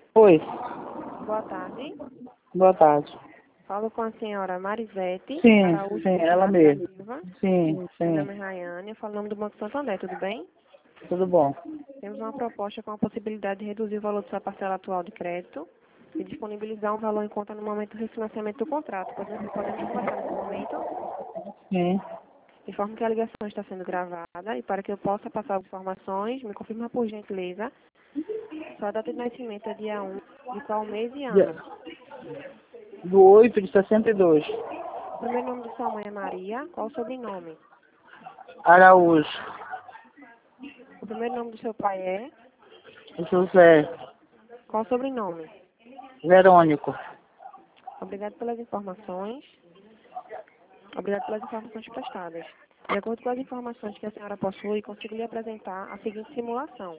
Oi, Boa tarde. boa tarde. Falo com a senhora Marisete Sim, Araújo sim, ela Fortunato da mesmo. Silva. Sim, Meu sim, nome é Rayane, eu falo em nome do Banco Santander, tudo bem? tudo bom. Temos uma proposta com a possibilidade de reduzir o valor de sua parcela atual de crédito e disponibilizar um valor em conta no momento do refinanciamento do contrato. Podemos conversar nesse momento? Sim, Informo que a ligação está sendo gravada e para que eu possa passar as informações, me confirma por gentileza. Sua data de nascimento é dia 1 de qual mês e ano? do 8 de 62. O primeiro nome de sua mãe é Maria, qual o sobrenome? Araújo, O primeiro nome do seu pai é? José, Qual o sobrenome? Verônico. Obrigado pelas informações. Obrigado pelas informações prestadas. De acordo com as informações que a senhora possui, consigo lhe apresentar a seguinte simulação.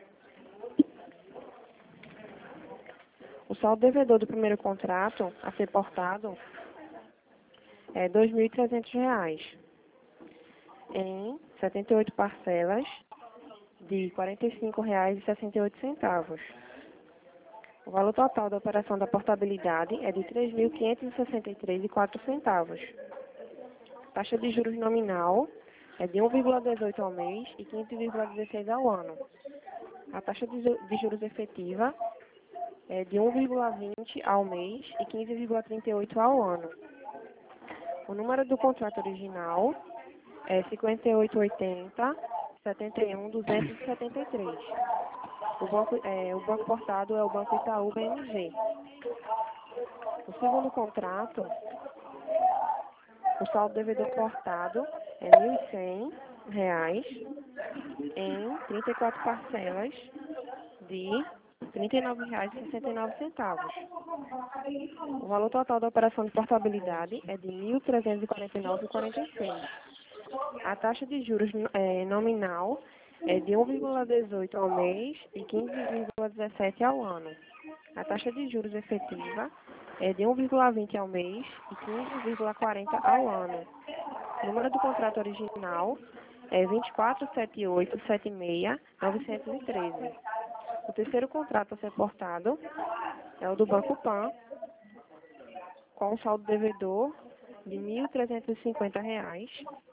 O saldo devedor do primeiro contrato a ser portado é R$ 2.300 em 78 parcelas de R$ 45,68. O valor total da operação da portabilidade é de R$ 3.563,04. Taxa de juros nominal é de 1,18 ao mês e 15,16 ao ano. A taxa de juros efetiva é de 1,20 ao mês e 15,38 ao ano. O número do contrato original é 5880 71 273. O banco portado é o Banco Itaú BMG. O segundo contrato, o saldo devedor portado é R$ 1.100 em 34 parcelas de R$ 39,69. O valor total da operação de portabilidade é de R$ 1.349,46. A taxa de juros nominal é de 1,18 ao mês e 15,17 ao ano. A taxa de juros efetiva é de 1,20 ao mês e 15,40 ao ano. O número do contrato original é 247876913. O terceiro contrato a ser portado é o do Banco Pan, com um saldo devedor de R$ 1.350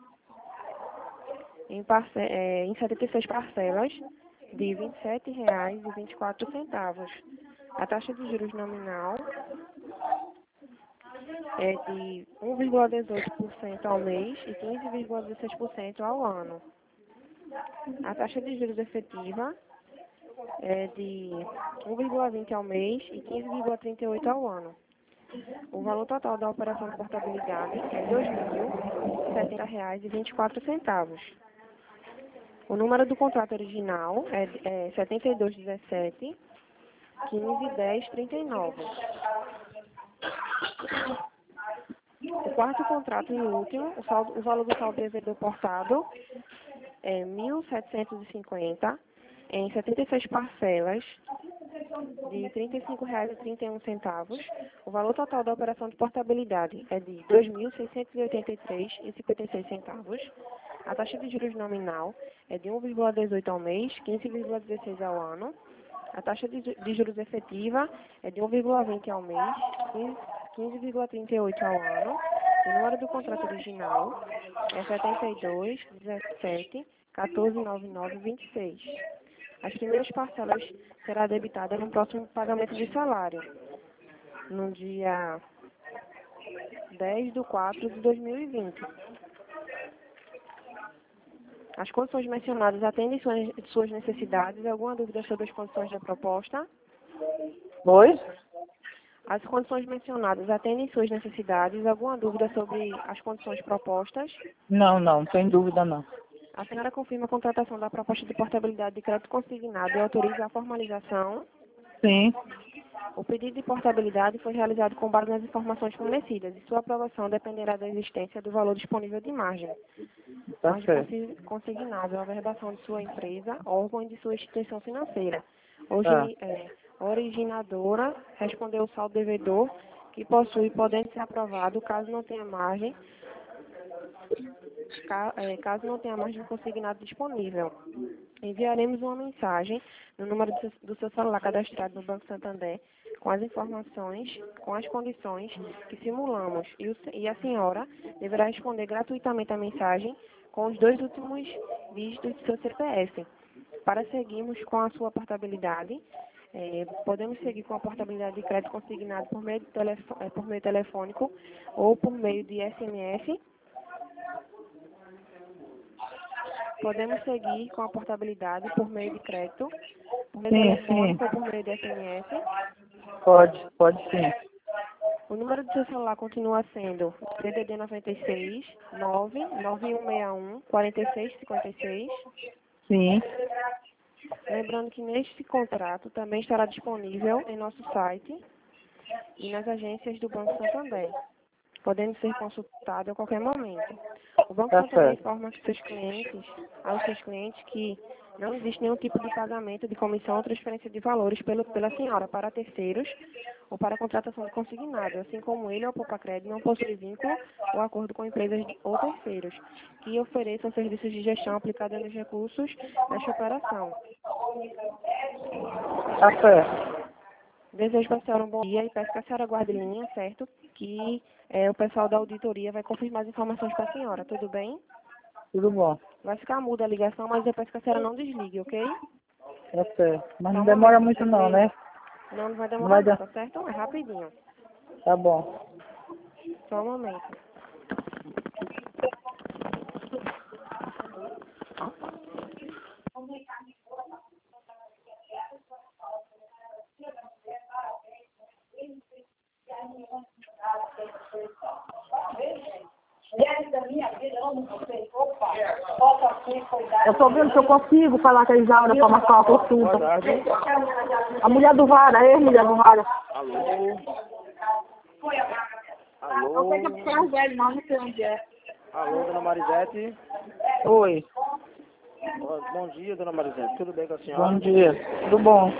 em 76 parcelas de R$ 27,24. A taxa de juros nominal é de 1,18% ao mês e 15,16% ao ano. A taxa de juros efetiva é de 1,20 ao mês e 15,38 ao ano. O valor total da operação de portabilidade é R$ 2.070,24. O número do contrato original é 7217 151039. O quarto contrato e último, o valor do saldo devedor portado é 1.750 em 76 parcelas de R$ 35,31. O valor total da operação de portabilidade é de R$ 2.683,56. A taxa de juros nominal é de 1,18 ao mês, 15,16 ao ano. A taxa de juros efetiva é de 1,20 ao mês, 15,38 ao ano. O número do contrato original é 72 17 14 99 26. As primeiras parcelas será debitada no próximo pagamento de salário, no dia 10/4/2020. As condições mencionadas atendem suas necessidades. Alguma dúvida sobre as condições da proposta? Oi? As condições mencionadas atendem suas necessidades. Alguma dúvida sobre as condições propostas? Não, sem dúvida não. A senhora confirma a contratação da proposta de portabilidade de crédito consignado e autoriza a formalização. Sim, O pedido de portabilidade foi realizado com base nas informações fornecidas e sua aprovação dependerá da existência do valor disponível de margem. tá Margem certo. consignável à verbação de sua empresa, órgão e de sua instituição financeira. Tá, Originadora respondeu o saldo devedor que possui, podendo ser aprovado, caso não tenha margem, Caso não tenha margem consignado disponível, enviaremos uma mensagem no número do seu celular cadastrado no Banco Santander com as informações, com as condições que simulamos e a senhora deverá responder gratuitamente a mensagem com os 2 últimos dígitos do seu CPF. Para seguirmos com a sua portabilidade, podemos seguir com a portabilidade de crédito consignado por meio telefônico ou por meio de SMS. Podemos seguir com a portabilidade por meio de crédito, por meio telefônico ou por meio de SMS. Pode sim. O número do seu celular continua sendo DDD 96 99161 4656. Sim. Lembrando que neste contrato também estará disponível em nosso site e nas agências do Banco Santander, podendo ser consultado a qualquer momento. O Banco Santander informa aos seus clientes que não existe nenhum tipo de pagamento de comissão ou transferência de valores pela senhora para terceiros ou para a contratação de consignado, assim como ele ou o Poupa-Crédito não possui vínculo ou acordo com empresas ou terceiros que ofereçam serviços de gestão aplicados nos recursos desta operação. Tá certo. Desejo para a senhora um bom dia e peço que a senhora guarde linha, certo? Que o pessoal da auditoria vai confirmar as informações para a senhora, tudo bem? Tudo bom. Vai ficar muda a ligação, mas eu peço que a senhora não desligue, ok? Tá certo. Mas não demora muito não, né? Não vai demorar não, tá certo? É rapidinho. Tá bom. Só um momento. Eu tô vendo se eu consigo falar com a Isaura para marcar uma consulta. A mulher do Vara, mulher do Vara. Alô? Alô? Não sei que é porque é velho, não sei onde é. Alô, dona Marisete? Oi. Bom dia, dona Marisete. Tudo bem com a senhora? Bom dia. Tudo bom?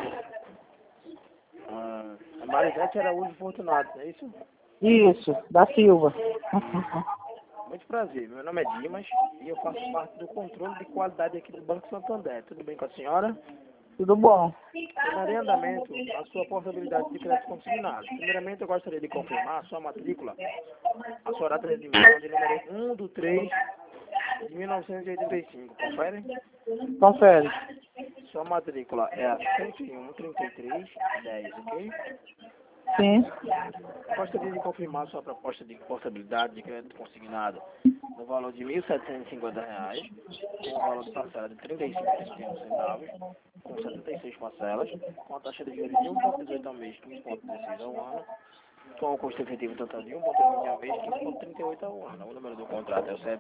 A Marisete Araújo Fortunato, é isso? Isso, da Silva. Muito prazer. Meu nome é Dimas e eu faço parte do controle de qualidade aqui do Banco Santander. Tudo bem com a senhora? Tudo bom. Darei andamento a sua portabilidade de crédito consignado. Primeiramente, eu gostaria de confirmar a sua matrícula, a sua data de emissão de número 1 do 3 de 1985. Confere? Confere. Sua matrícula é a 101-33-10, ok? Sim. Gostaria de confirmar sua proposta de portabilidade de crédito consignado no valor de R$ 1.750, com o valor de parcela de R$ 35,31, com 76 parcelas, com a taxa de juros de 1,18 ao mês, 15,16 ao ano, com o custo efetivo total de 1,20 ao mês, 15,38 ao ano. O número do contrato é o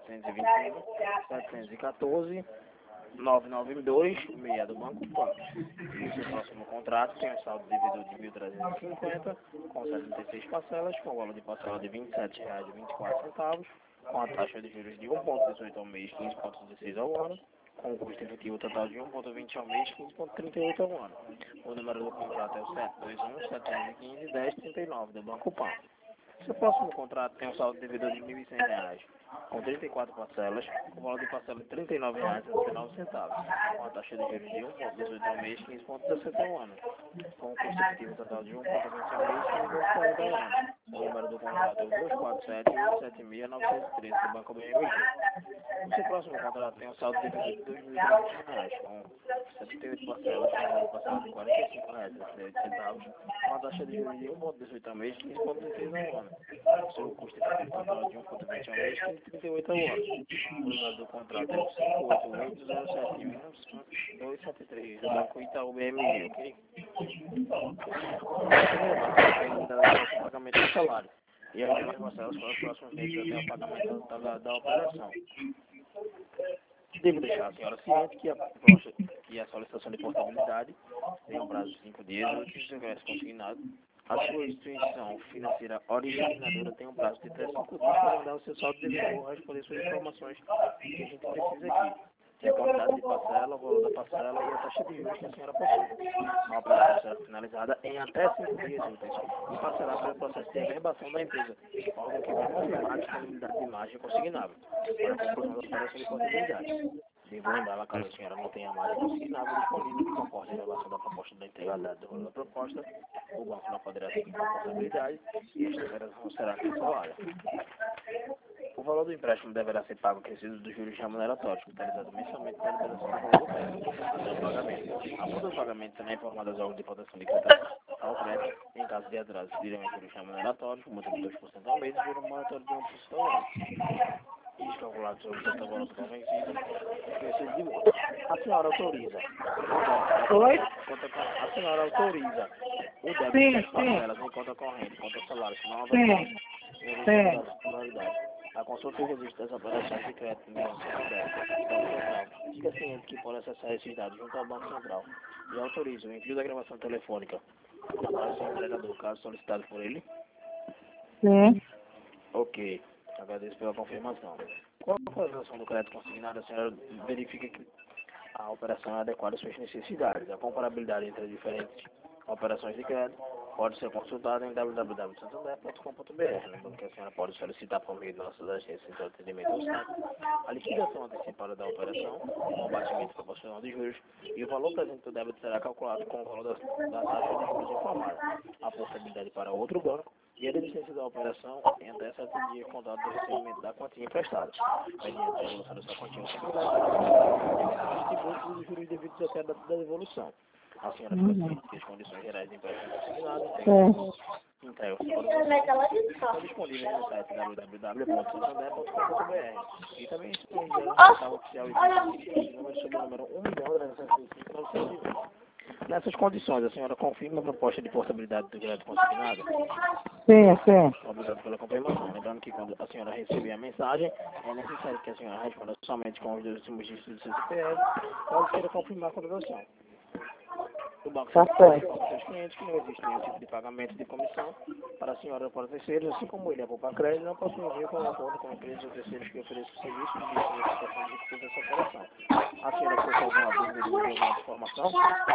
721-714. 992-6 do Banco Pan. O seu próximo contrato tem um saldo devedor de 1.350, com 76 parcelas, com o valor de parcela de R$ 27,24, com a taxa de juros de 1,18 ao mês, 15,16 ao ano, com o custo efetivo total de 1,20 ao mês, 15,38 ao ano. O número do contrato é o 721-715-1039 do Banco Pan. Seu próximo contrato tem um saldo devedor de R$ 1.100, com 34 parcelas, com valor de parcela de R$ 39,69, com a taxa de juros de 1,18 ao mês, 15,17 ao ano, com o custo efetivo total de 1,20 ao mês, 15,40 ao ano. O número do contrato é o 247-876-913 do Banco BMG. O seu próximo contrato tem um saldo devedor de R$ 2.300, com 78 parcelas, com valor de parcela de R$ 45,68, com a taxa de juros de 1,18 ao mês, 15,16 ao ano. O seu custo efetivo total de 1,20 ao mês, 15,38 ao ano. O número do contrato é o 588-07-273 do Banco Itaú BMG, ok? Ainda o pagamento do salário e as demais parcelas para os próximos meses até o pagamento da operação. Devo deixar a senhora ciente que a solicitação de portabilidade tem um prazo de 5 dias antes do ingresso consignado. A sua instituição financeira originadora tem um prazo de até 5 dias para mandar o seu saldo devedor ou responder suas informações que a gente precisa aqui. tem a quantidade de parcela, o valor da parcela e a taxa de juros que a senhora possui. A operação será finalizada em até 5 dias úteis e passará pelo processo de averbação da empresa, órgão que vai confirmar a disponibilidade de margem consignável para a conclusão da operação de portabilidade. Devo lembrar que a senhora não tem a margem consignável disponível que comporta a elevação da proposta da integralidade do valor da proposta, o banco não poderá seguir com a portabilidade e esta operação será cancelada. O valor do empréstimo deverá ser pago acrescido dos juros remuneratórios, totalizado mensalmente na liberação do valor do crédito, até o pagamento. A multa do pagamento também é informada aos órgãos de votação de crédito ao crédito. Em caso de atraso, seguirão os juros remuneratórios, multa de 2% ao mês e juro moratório de 1% ao ano. Isso calculado sobre o total valor convencido, esquecido de multa. A senhora autoriza. Oi? A senhora autoriza o débito das parcelas em conta corrente, conta salário, senão a consulta existe das operações de crédito no Banco Central. Fica ciente que pode acessar esses dados junto ao Banco Central e autoriza o envio da gravação telefônica para o seu empregador, caso solicitado por ele. Sim. Ok, agradeço pela confirmação. Com a localização do crédito consignado, a senhora verifica que a operação é adequada às suas necessidades. A comparabilidade entre as diferentes operações de crédito pode ser consultada em www.santander.com.br. Lembrando que a senhora pode solicitar por meio de nossas agências de atendimento ao site a liquidação antecipada da operação, com o abatimento proporcional de juros, e o valor presente do débito será calculado com o valor da taxa de juros informada, a portabilidade para outro banco e a deficiência da operação em até 7 dias contados do recebimento da quantia emprestada, mediante a devolução dessa quantia e os juros devidos até a data da devolução. A senhora fica ciente que as condições gerais de empréstimo consignado entrega estão disponíveis no site www.santander.com.br e também disponível no portal oficial e número sob o número 1.305.920. Nessas condições, a senhora confirma a proposta de portabilidade do crédito consignado? Sim, sim. Obrigado pela confirmação. Lembrando que quando a senhora receber a mensagem, é necessário que a senhora responda somente com os dois últimos dígitos do seu CPF, caso queira confirmar a contratação. O banco informa aos seus clientes que não existe nenhum tipo de pagamento de comissão para a senhora para terceiros, assim como ele é para crédito, não possui envio com acordo com empresas ou terceiros que ofereçam serviços de situação de difícil dessa operação. A senhora ficou com alguma dúvida de alguma informação?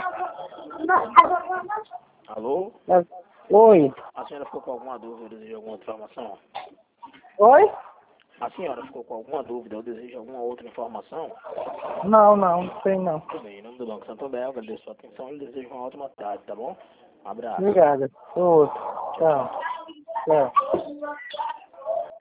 Alô? Oi? A senhora ficou com alguma dúvida de alguma informação? Oi? A senhora ficou com alguma dúvida ou deseja alguma outra informação? Não sei não. Tudo bem, em nome do Banco Santander, eu agradeço a sua atenção e desejo uma ótima tarde, tá bom? Um abraço. Obrigada. Outro. Tchau. Tchau.